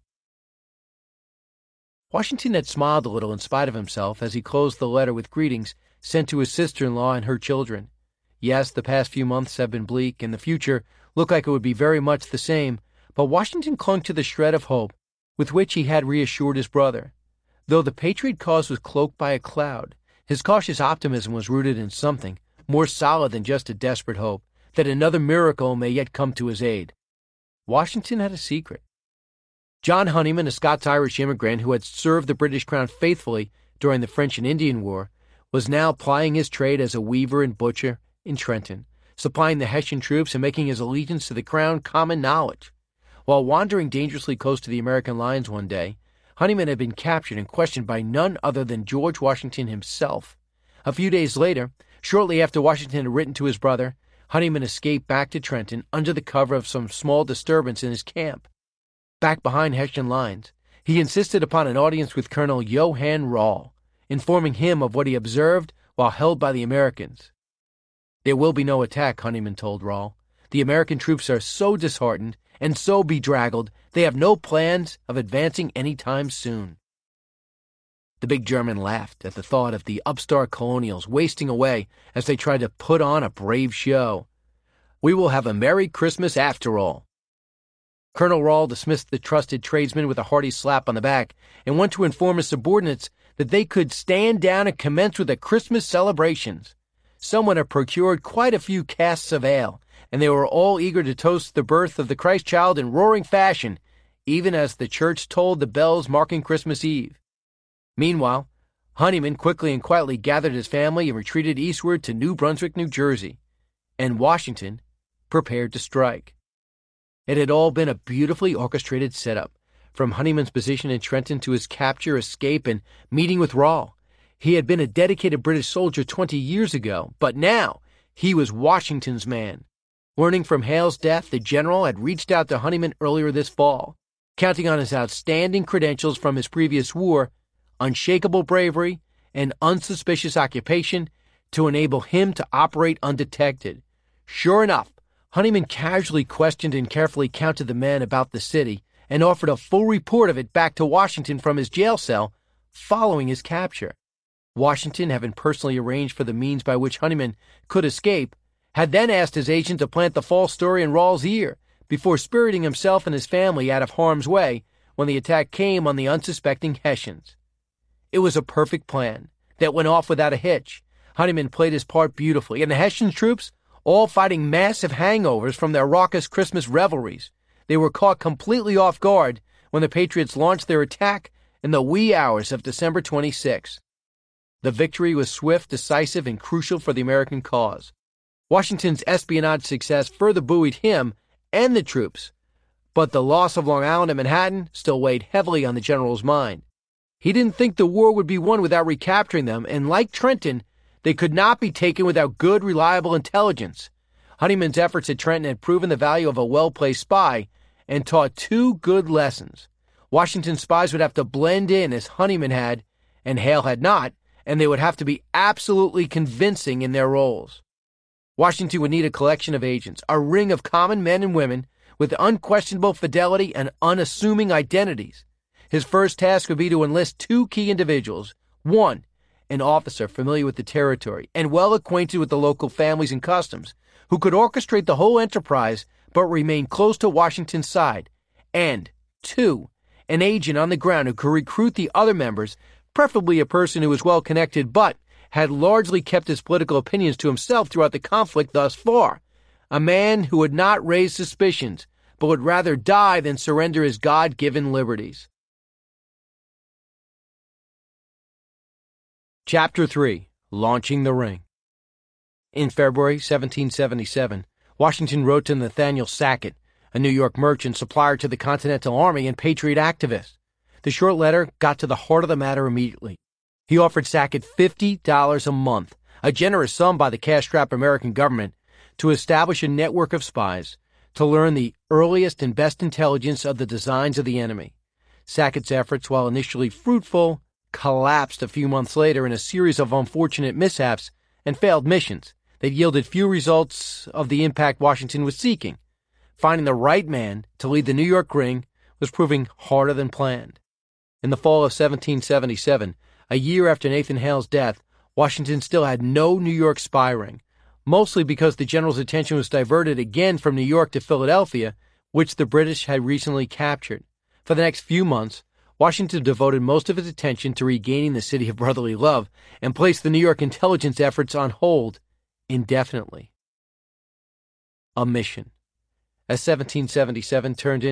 Washington had smiled a little in spite of himself as he closed the letter with greetings sent to his sister-in-law and her children. Yes, the past few months have been bleak, and the future looked like it would be very much the same, but Washington clung to the shred of hope with which he had reassured his brother. Though the Patriot cause was cloaked by a cloud, his cautious optimism was rooted in something more solid than just a desperate hope that another miracle may yet come to his aid. Washington had a secret. John Honeyman, a Scots-Irish immigrant who had served the British Crown faithfully during the French and Indian War, was now plying his trade as a weaver and butcher in Trenton, supplying the Hessian troops and making his allegiance to the Crown common knowledge. While wandering dangerously close to the American lines one day, Honeyman had been captured and questioned by none other than George Washington himself. A few days later, shortly after Washington had written to his brother, Honeyman escaped back to Trenton under the cover of some small disturbance in his camp. Back behind Hessian lines, He insisted upon an audience with Colonel Johann Rall, informing him of what he observed while held by the Americans. "There will be no attack," Honeyman told Rall. "The American troops are so disheartened and so bedraggled, they have no plans of advancing any time soon." The big German laughed at the thought of the upstart colonials wasting away as they tried to put on a brave show. "We will have a Merry Christmas after all." Colonel Rall dismissed the trusted tradesman with a hearty slap on the back and went to inform his subordinates that they could stand down and commence with the Christmas celebrations. Someone had procured quite a few casks of ale, and they were all eager to toast the birth of the Christ child in roaring fashion, even as the church tolled the bells marking Christmas Eve. Meanwhile, Honeyman quickly and quietly gathered his family and retreated eastward to New Brunswick, New Jersey, and Washington prepared to strike. It had all been a beautifully orchestrated setup, from Honeyman's position in Trenton to his capture, escape, and meeting with Rall. He had been a dedicated British soldier 20 years ago, but now he was Washington's man. Learning from Hale's death, the general had reached out to Honeyman earlier this fall, counting on his outstanding credentials from his previous war, unshakable bravery, and unsuspicious occupation to enable him to operate undetected. Sure enough, Honeyman casually questioned and carefully counted the men about the city and offered a full report of it back to Washington from his jail cell following his capture. Washington, having personally arranged for the means by which Honeyman could escape, had then asked his agent to plant the false story in Rall's ear before spiriting himself and his family out of harm's way when the attack came on the unsuspecting Hessians. It was a perfect plan that went off without a hitch. Honeyman played his part beautifully, and the Hessian troops, all fighting massive hangovers from their raucous Christmas revelries, they were caught completely off guard when the Patriots launched their attack in the wee hours of December 26. The victory was swift, decisive, and crucial for the American cause. Washington's espionage success further buoyed him and the troops, but the loss of Long Island and Manhattan still weighed heavily on the general's mind. He didn't think the war would be won without recapturing them, and like Trenton, they could not be taken without good, reliable intelligence. Honeyman's efforts at Trenton had proven the value of a well-placed spy and taught two good lessons. Washington's spies would have to blend in as Honeyman had, and Hale had not, and they would have to be absolutely convincing in their roles. Washington would need a collection of agents, a ring of common men and women with unquestionable fidelity and unassuming identities. His first task would be to enlist two key individuals. One, an officer familiar with the territory and well acquainted with the local families and customs, who could orchestrate the whole enterprise but remain close to Washington's side. And two, an agent on the ground who could recruit the other members, preferably a person who was well connected but had largely kept his political opinions to himself throughout the conflict thus far. A man who would not raise suspicions, but would rather die than surrender his God-given liberties. Chapter 3. Launching the Ring. In February 1777, Washington wrote to Nathaniel Sackett, a New York merchant, supplier to the Continental Army and patriot activist. The short letter got to the heart of the matter immediately. He offered Sackett $50 a month, a generous sum by the cash-strapped American government, to establish a network of spies to learn the earliest and best intelligence of the designs of the enemy. Sackett's efforts, while initially fruitful, collapsed a few months later in a series of unfortunate mishaps and failed missions that yielded few results of the impact Washington was seeking. Finding the right man to lead the New York Ring was proving harder than planned. In the fall of 1777, a year after Nathan Hale's death, Washington still had no New York spy ring, mostly because the general's attention was diverted again from New York to Philadelphia, which the British had recently captured. For the next few months, Washington devoted most of his attention to regaining the city of brotherly love and placed the New York intelligence efforts on hold indefinitely. A mission. As 1777 turned into